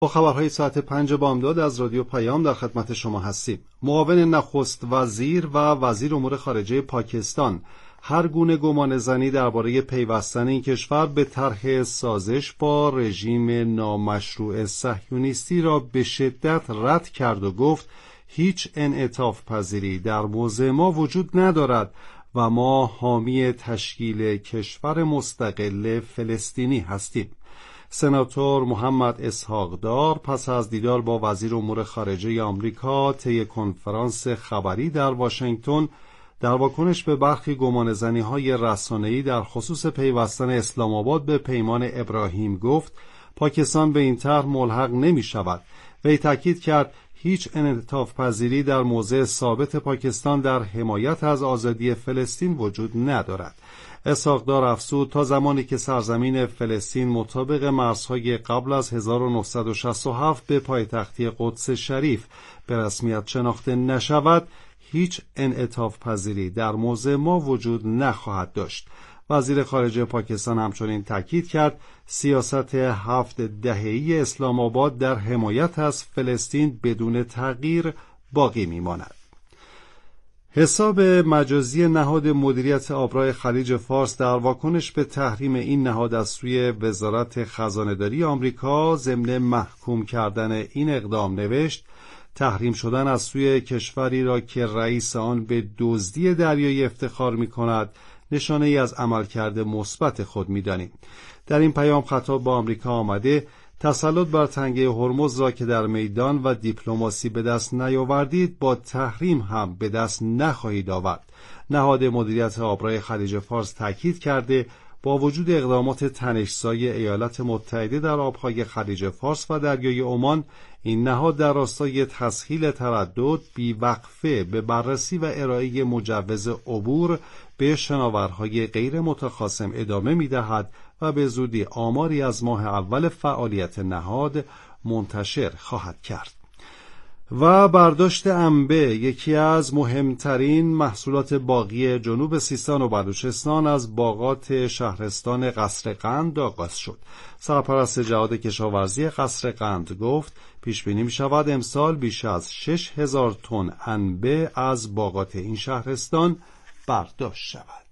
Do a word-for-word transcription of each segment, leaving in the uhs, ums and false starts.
با خبرهای ساعت پنج بامداد از رادیو پیام در خدمت شما هستیم. معاون نخست وزیر و وزیر امور خارجه پاکستان هر گونه گمانه‌زنی درباره پیوستن این کشور به طرح سازش با رژیم نامشروع صهیونیستی را به شدت رد کرد و گفت هیچ انعطاف پذیری در موضع ما وجود ندارد و ما حامی تشکیل کشور مستقل فلسطینی هستیم. سناتور محمد اسحاق‌دار پس از دیدار با وزیر امور خارجه آمریکا طی کنفرانس خبری در واشنگتن در واکنش به برخی گمانه‌زنی‌های رسانه‌ای در خصوص پیوستن اسلام آباد به پیمان ابراهیم گفت پاکستان به این طرح ملحق نمی‌شود. وی تاکید کرد هیچ انعطاف پذیری در موضع ثابت پاکستان در حمایت از آزادی فلسطین وجود ندارد. اسحاق‌دار افزود تا زمانی که سرزمین فلسطین مطابق مرزهای قبل از هزار و نهصد و شصت و هفت به پایتختی قدس شریف به رسمیت شناخته نشود هیچ انعطاف پذیری در موضع ما وجود نخواهد داشت. وزیر خارجه پاکستان همچنین تاکید کرد سیاست هفت دهه‌ای اسلام آباد در حمایت از فلسطین بدون تغییر باقی میماند. حساب مجازی نهاد مدیریت آبراهای خلیج فارس در واکنش به تحریم این نهاد از سوی وزارت خزانه‌داری آمریکا ضمن محکوم کردن این اقدام نوشت تحریم شدن از سوی کشوری را که رئیس آن به دزدی دریایی افتخار می‌کند نشانه ای از عملکرد مثبت خود می‌دانیم. در این پیام خطاب با آمریکا آمده تسلط بر تنگه هرمز را که در میدان و دیپلماسی به دست نیاوردید با تحریم هم به دست نخواهید آورد. نهاد مدیریت آبراهای خلیج فارس تاکید کرده با وجود اقدامات تنش‌زای ایالات متحده در آبهای خلیج فارس و دریای عمان این نهاد در راستای تسهیل تردد بیوقفه به بررسی و ارائه مجوز عبور به شناورهای غیر متخاصم ادامه می‌دهد و به زودی آماری از ماه اول فعالیت نهاد منتشر خواهد کرد. و برداشت انبه یکی از مهمترین محصولات باغی جنوب سیستان و بلوچستان از باغات شهرستان قصرقند آغاز شد. سرپرست جهاد کشاورزی قصرقند گفت پیش بینی می شود امسال بیش از شش هزار تن انبه از باغات این شهرستان برداشت شود.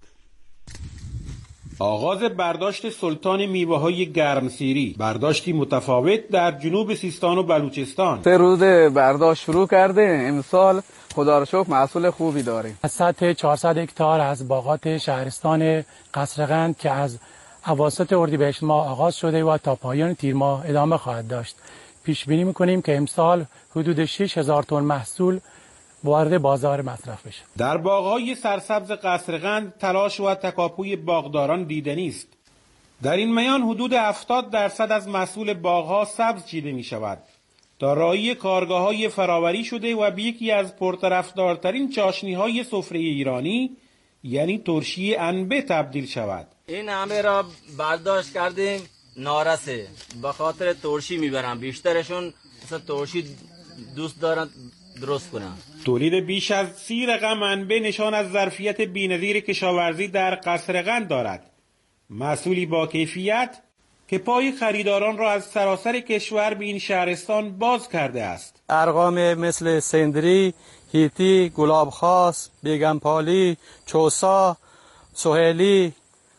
آغاز برداشت سلطان میوه‌های گرمسیری، برداشتی متفاوت در جنوب سیستان و بلوچستان. سه روز برداشت شروع کرده، امسال خدا را شکر محصول خوبی داریم. از سطح چهارصد هکتار از باغات شهرستان قصرقند که از اواسط اردیبهشت ماه آغاز شده و تا پایان تیر ماه ادامه خواهد داشت. پیش بینی می‌کنیم که امسال حدود شش هزار تن محصول وارد بازار مصرف بشه. در باغ‌های سرسبز قصرقند تلاش و تکاپوی باغداران دیدنی است. در این میان حدود هفتاد درصد از محصول باغ‌ها سبز چیده می‌شود. دارایی کارگاه‌های فراوری شده و به یکی از پرطرفدارترین چاشنی‌های سفره ایرانی یعنی ترشی انبه تبدیل شود. این انبه را برداشت کردیم نارسه، به خاطر ترشی میبرن، بیشترشون مثلا ترشی دوست دارن درست کنن. تولید بیش از سی رقم انبه نشان از ظرفیت بی‌نظیر کشاورزی در قصرقند دارد. محصولی با کیفیت که پای خریداران را از سراسر کشور به این شهرستان باز کرده است. ارقام مثل سندری، هیتی، گلابخاص، بیگمپالی، چوسا، سهیلی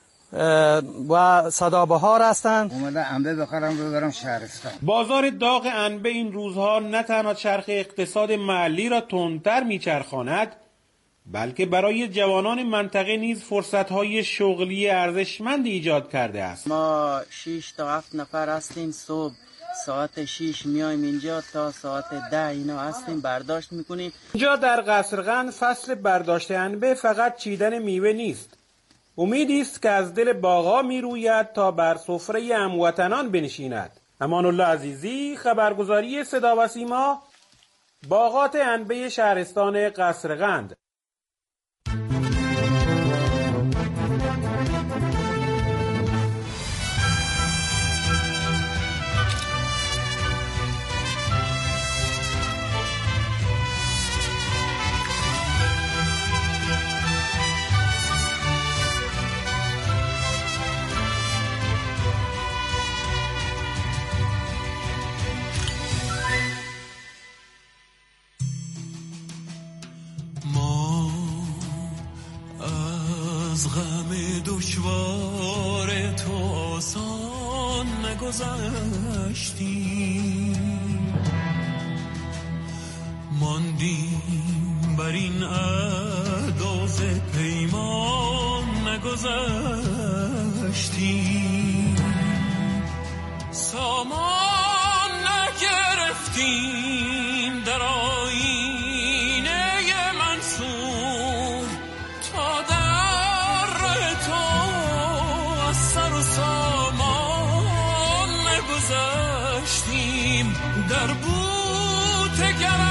و صدابهار هستند. اومده انبه بخرم ببرم شهرستان. بازار داغ انبه این روزها نه تنها چرخ اقتصاد محلی را تندتر میچرخاند بلکه برای جوانان منطقه نیز فرصت‌های شغلی ارزشمند ایجاد کرده است. ما شش تا هفت نفر هستیم، صبح ساعت شش میایم اینجا تا ساعت ده اینا هستیم برداشت میکنیم. اینجا در قصرقند فصل برداشت انبه فقط چیدن میوه نیست. امیدی است که از دل باغا میروید تا بر سفره هموطنان بنشیند. امان الله عزیزی، خبرگزاری صدا و سیما، باغات انبه شهرستان قصرقند. از غم دشوار تو آسان نگذشتیم، ماندیم بر این اعداز پیمان نگذشتیم، سامان نگرفتیم در آینه منصور، تا در ره تو از سر و سامان نگذشتیم، در بوت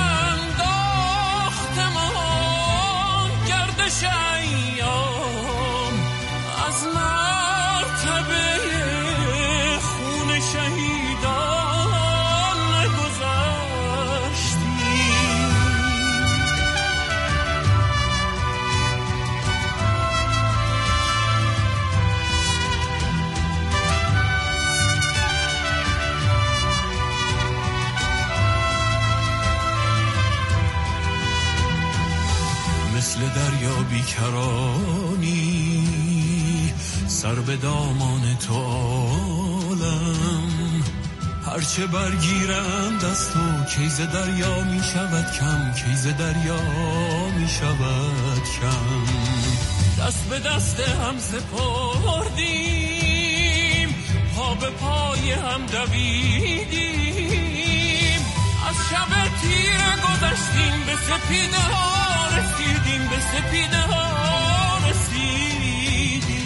گرانداختمان گردش ایام، از مرتبه خون شهیدان نگذشتیم. مثل دریا بیکرانی سر به دامان تو عالم، هرچه برگیرم دست و کیز دریا می شود کم، کیز دریا می شود کم. دست به دست هم سپردیم، پا به پای هم دویدیم، از شب تیره گذشتیم، به سپیده ها رسیدیم، به سپیده ها رسیدیم.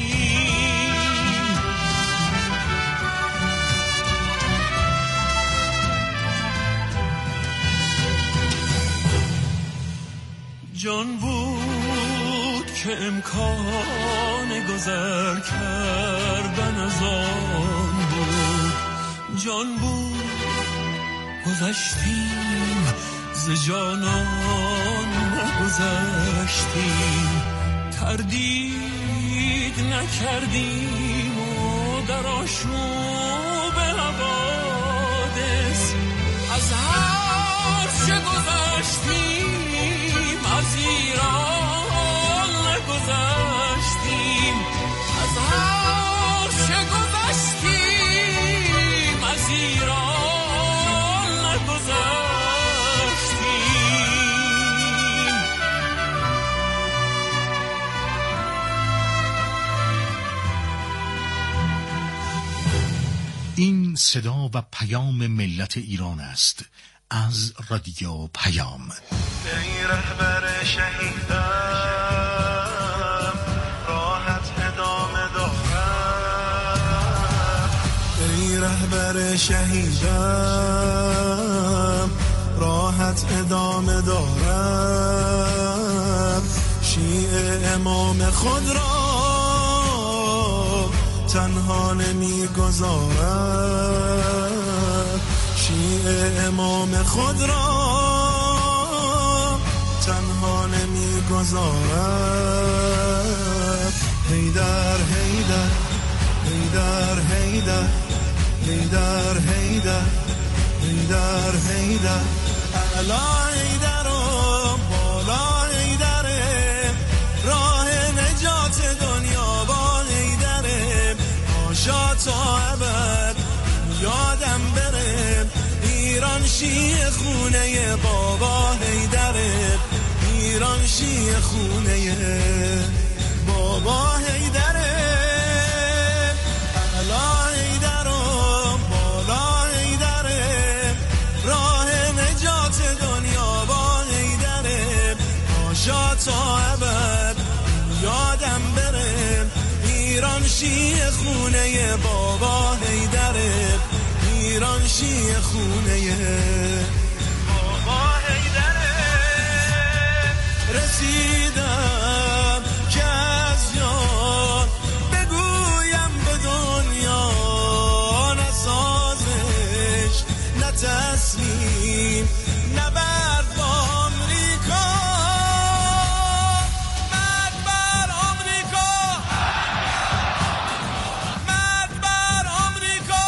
جان بود که امکان گذر کردن از آن بود، جان بود گذشتیم ز جانان نگذشتیم، تردید نکردیم و در آشوب حوادث از هر چه گذشتیم، از ایران نگذشتیم، از هر چه گذشتیم، از ایران نگذشتیم. این صدا و پیام ملت ایران است از رادیو پیام. ای رهبر شهیدم راحت ادامه دارم، ای رهبر شهیدم راحت ادامه دارم، شیعه امام خود را تنها نمی گذارم، شیعه امام خود را تنها نمی گذارم. حیدر حیدر حیدر حیدر حیدر حیدر حیدر حیدر اعلا حیدرم بالا حیدرم، راه نجات دنیا با حیدرم، آشا تا ابد یادم برم، ایران شیعه خونه بابا حیدره، ایران شیعه خونه بابا حیدره، اعلا حیدرم بالا حیدره، راه نجات دنیا با حیدره، آشا تا ابد یادم برم، ایران شیعه خونه بابا حیدره، ایران شیعه خونه بابا حیدره. رسیدم که از یاد بگویم به دنیا، نه سازش نه تسلیم نه برد با آمریکا، مرد بر آمریکا، مرد بر آمریکا.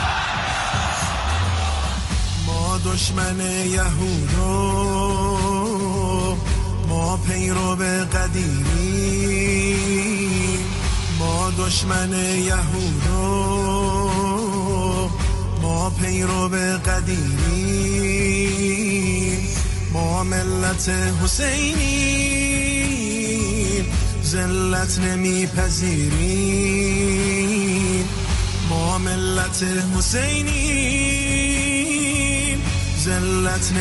ما دشمن یهودو، ما پیرو به قدیمی، دشمن یهودو، ما پیرو قدیمی، ما ملت حسینی، ذلت نمیپذیریم. ما ملت حسینی، ذلت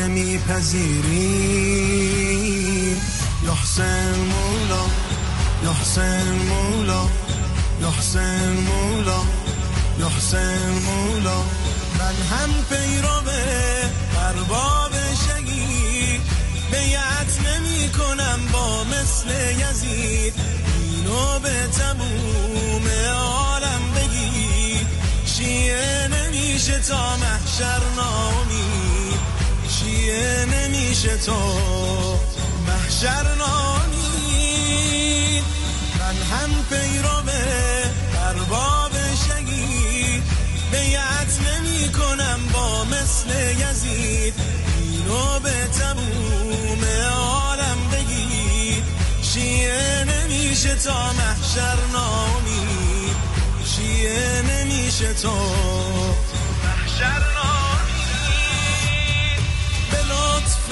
نمیپذیریم. یا حسین مولا، یا حسین مولا، یا حسین مولا، یا حسین مولا. من هم پیرو ارباب شهید، بیعت نمی کنم با مثل یزید. اینو به تموم عالم بگی، شیعه نمیشه تا محشر نامید، شیعه نمیشه تا محشر نامید. من هم پیرو ارباب شهید، بیعت نمی کنم با مثل یزید. اینو به تموم عالم بگی، شیعه نمیشه تا محشر نامید، شیعه نمیشه تا محشر نامید. به لطف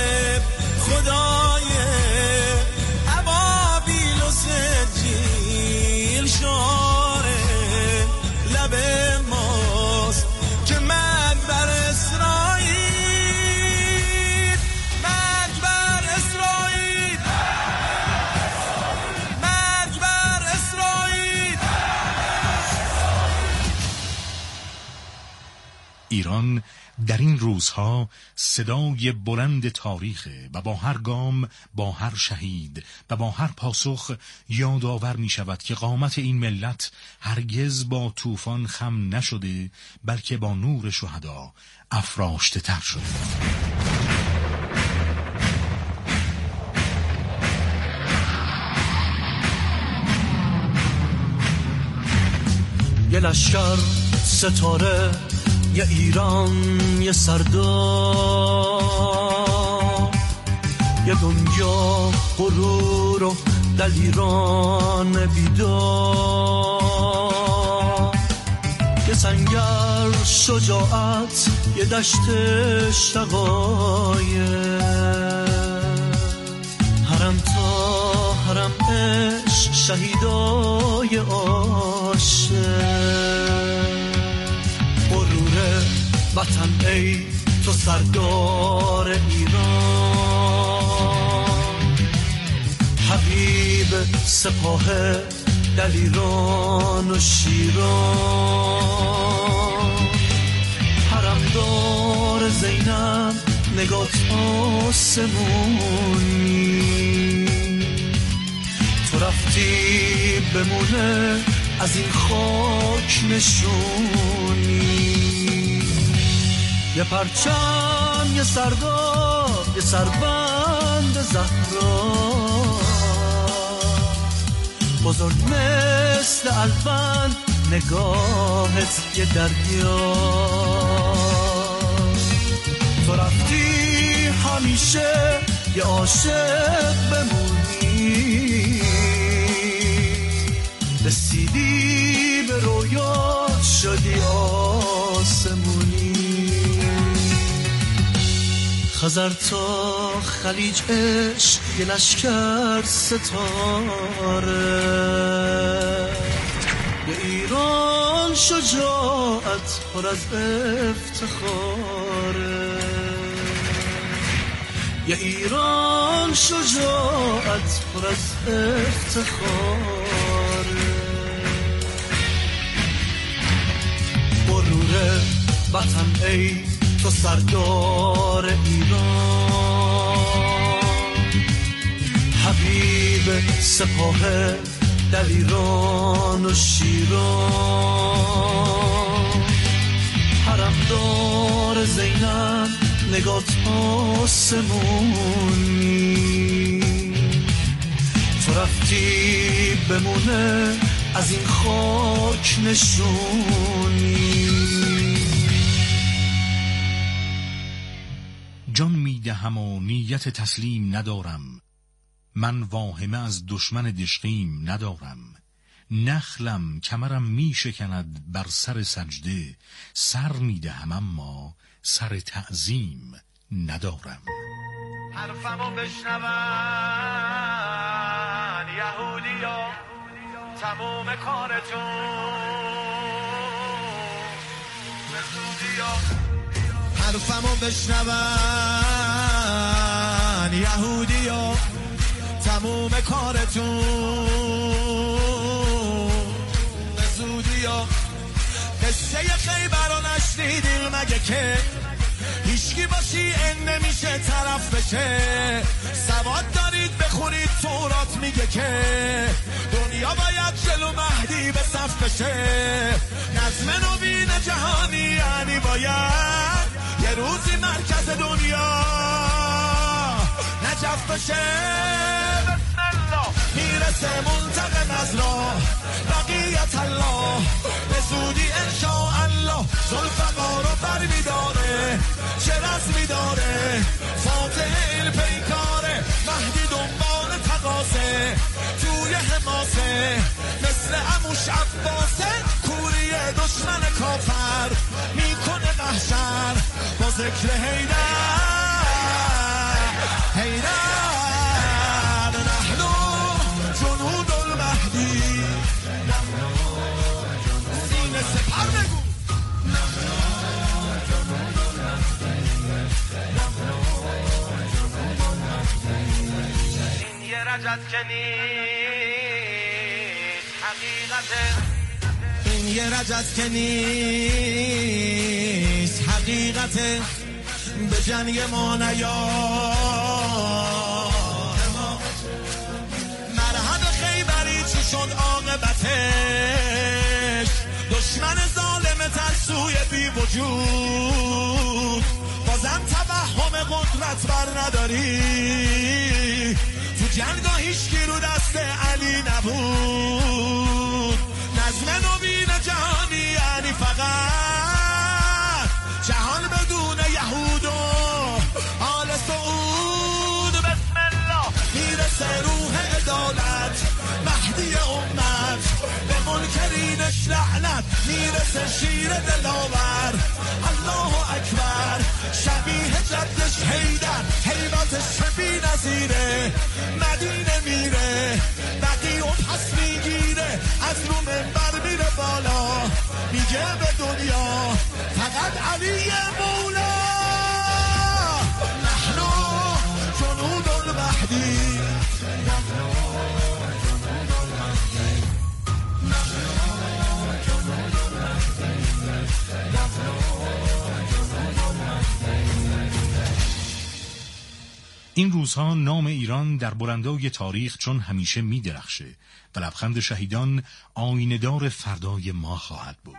خدای ابابیل و سجیل، شعاره لب ماست که مرگ بر اسرائیل، مرگ بر اسرائیل، مرگ بر اسرائیل. ایران در این روزها صدای بلند تاریخه و با هر گام، با هر شهید و با هر پاسخ یادآور می شود که قامت این ملت هرگز با طوفان خم نشده، بلکه با نور شهدا افراشته تر شده. یه لشکر ستاره، یه ایران، یه سردار، یه دنیا غرور و دلیران بیدار، یه سنگر شجاعت، یه دشت شقایق، حرم تا حرم عشق، شهیدای عاشق. وطن ای تو سردار ایران، حبیب سپاه دلیران و شیران، حرمدار زینب نگات آسمونی. تو رفتی بمونه از این خاک نشونی. یه پرچم، یه سردار، یه سربند زهرا، بزرگ مثل الفن نگاهت یه دریا. تو رفتی همیشه یه عاشق بمونی، رسیدی به رویات شدی آسمونی. خزر تا خلیج عشق یه لشکر ستاره، یه ایران شجاعت پر از افتخاره، یه ایران شجاعت پر از افتخاره. غرور وطن ای تو سردار ایران، حبیب سپاه دلیران و شیران، حرمدار زینب نگات آسمونی. تو رفتی بمونه از این خاک نشونی. جان میدهم و نیت تسلیم ندارم، من واهمه از دشمن دشقیم ندارم. نخلم کمرم می شکند بر سر سجده، سر می دهم اما سر تعظیم ندارم. حرفمو بشنون یهودیا، تموم کارتون به زودیا. حرفمو بشنون یهودیا، تموم کارتون به زودیا. قصه خیبر رو نشنیدیم مگه که هیچکی باشی این نمیشه طرف بشه؟ سواد دارید بخونید تورات میگه که دنیا باید جلو مهدی به صف بشه. نظم نوین جهانی یعنی باید یه روزی مرکز دنیا نجف بشه. بسم الله میرسه منتقم از راه بقیت الله، به زودی انشاءالله ذوالفقار رو بر میداره، چه رسمی داره فاتح این پیکاره. مهدی دنبال تقاسه توی حماسه، مثل عموش عباسه کوری دشمن کافر میکنه محشر با ذکر حیدر حیدر. نحن جنود المهدی، سینه سپر بگو. این یه رجز که نیست حقیقته، این یه رجز که نیست حقیقته. به جنگ ما نیا مرحب خیبری چی شد عاقبتش؟ دشمن ظالم ترسوی بی وجود، بازم توهم قدرت بر نداری. تو جنگا هیچکی رو دست علی نبود. نظم نوین جهانی یعنی فقط جهان بدون یهود و آل سعود. بسم الله میرسه روح عدالت مهدی امت، به منکرینش لعنت میرسه شیر دلاور. الله اکبر شبیه جدش حیدر، حیبتش بی نظیره. مدینه میره بقی و پس میگیره، از رو منبر میره بالا میگه به دنیا فقط علی مولا. نحن جنود المهدی، این روزها نام ایران در بلندای تاریخ چون همیشه می درخشه و لبخند شهیدان آینه‌دار فردای ما خواهد بود.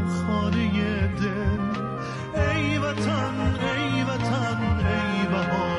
ای وطن ای وطن ای بهار.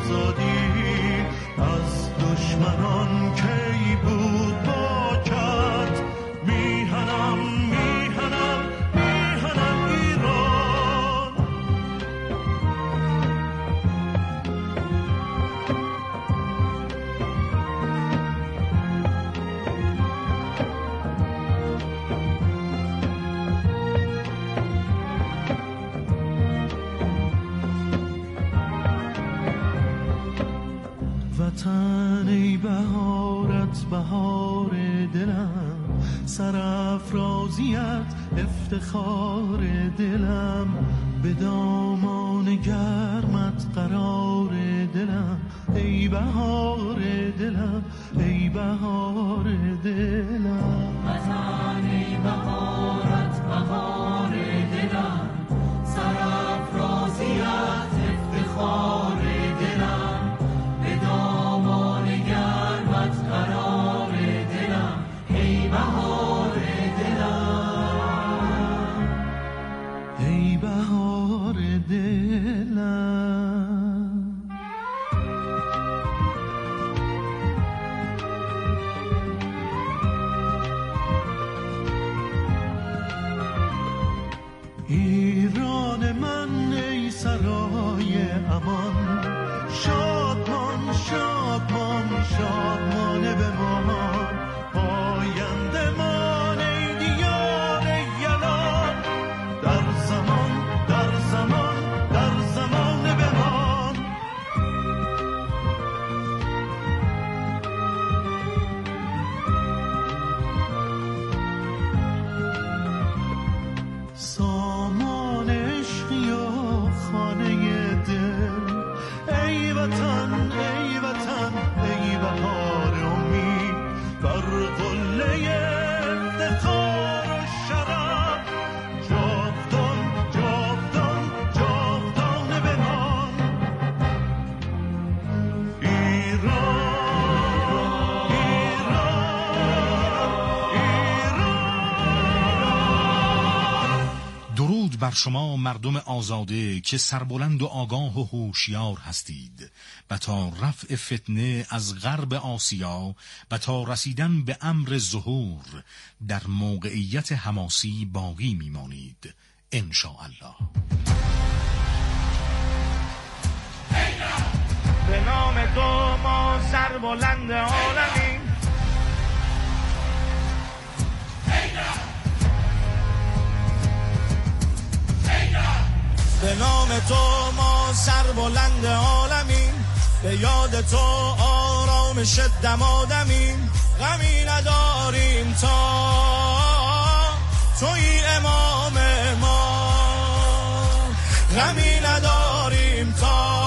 آزادی از دشمنان کی بود با کرد میهنم میهنم میهنم ایران. وطن ای بهارت بهار دلم، سرافرازیت افتخار دلم، به دامان گرمت قرار دلم، ای بهار دلم ای بهار دلم. وطن ای بهارت بهار دلم، سرافرازیت افتخار دلم، به دامان گرمت قرار دلم، ای بهار دلم ای بهار دلم. ایران من ای سرای امان، شادمان شادمان شادمانه بمان، آینده مان ای دیار یلان، در زمان در زمان در زمان بمان. سامان عشقی و خانه دل، ای وطن ای وطن ای بهار امید، بر قله افتخار و شرف، جاودان جاودان جاودان بمان. ایران ایران. درود بر شما مردم آزاده که سربلند و آگاه و هوشیار هستید و تا رفع فتنه از غرب آسیا و تا رسیدن به امر ظهور در موقعیت حماسی باقی میمانید انشاءالله. به نام تو ما سربلند عالمیم، به نام تو ما سربلند عالمیم، به یاد تو آرامش دمادمیم، غمی نداریم تا توی امام ما، غمی نداریم تا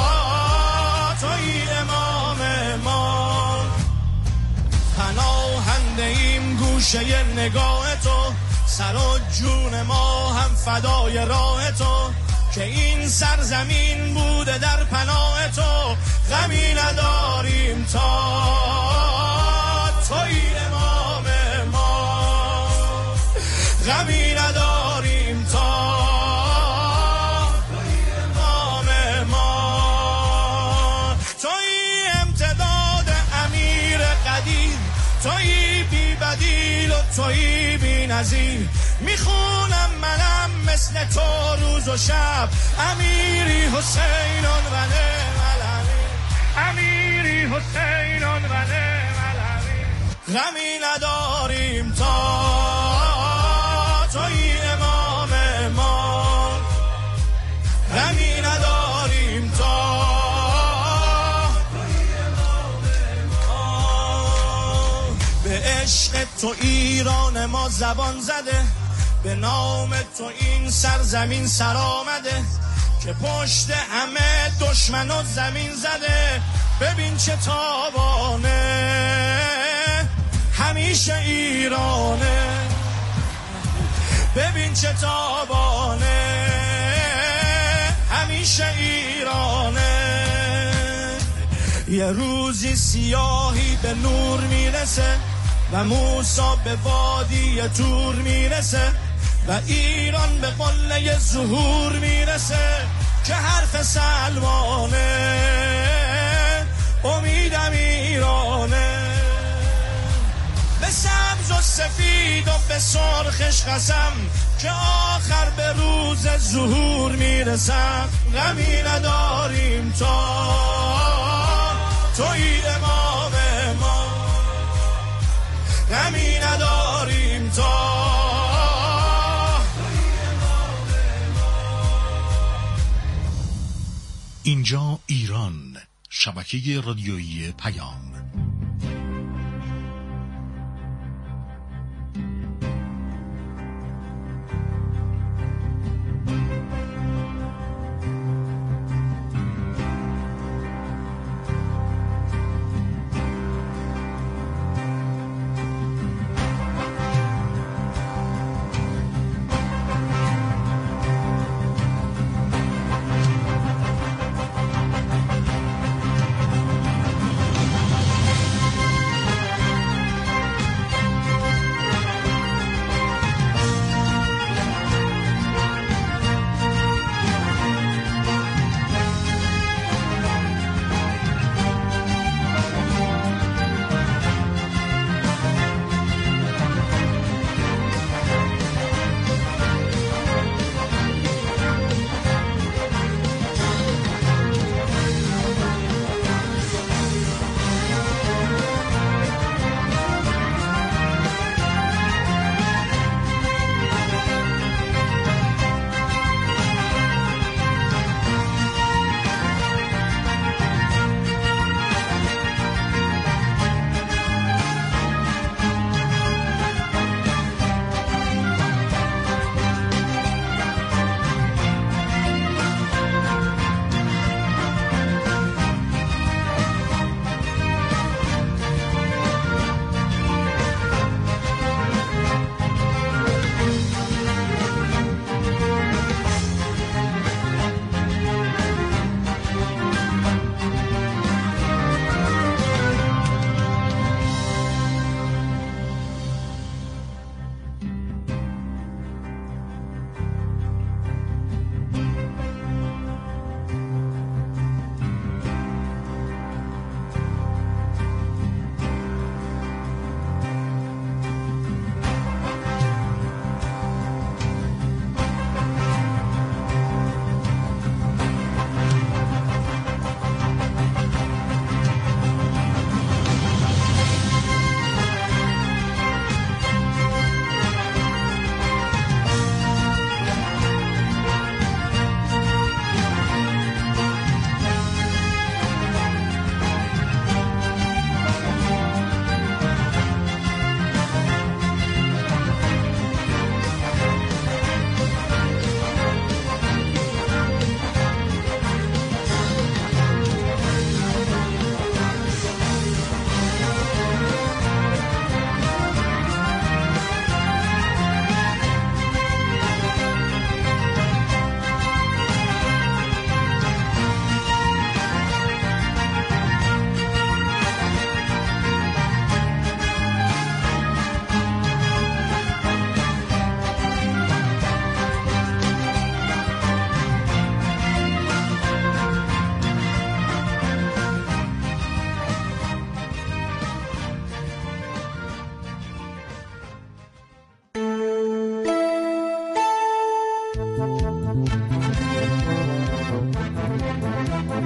توی امام ما. پناهنده ایم گوشه نگاه تو، سر و جون ما هم فدای راه تو، که این سرزمین بوده در پناه تو، غمی نداریم تا توی امام ما، غمی نداریم تا توی امام ما. توی امتداد امیر قدیر، توی بی بدیل و توی بی نظیر، میخونم منم مثل تو روز و شب، امیری حسینان و نعم الامین، امیری حسینان و نعم الامین. غمی نداریم تا توی امام ما، غمی نداریم تا توی امام ما. به عشق تو ایران ما زبان زده، به نام تو این سرزمین سر آمده، که پشت همه دشمن و زمین زده. ببین چه تابانه همیشه ایرانه، ببین چه تابانه همیشه ایرانه. یه روزی سیاهی به نور میرسه و موسی به وادی تور میرسه و ایران به قله ظهور میرسه، که حرف سلمانه سفید و به سرخش قسم که آخر به روز ظهور میرسم. غمی نداریم تا توی امام ما، غمی نداریم تا اینجا ایران، شبکه رادیویی پیام.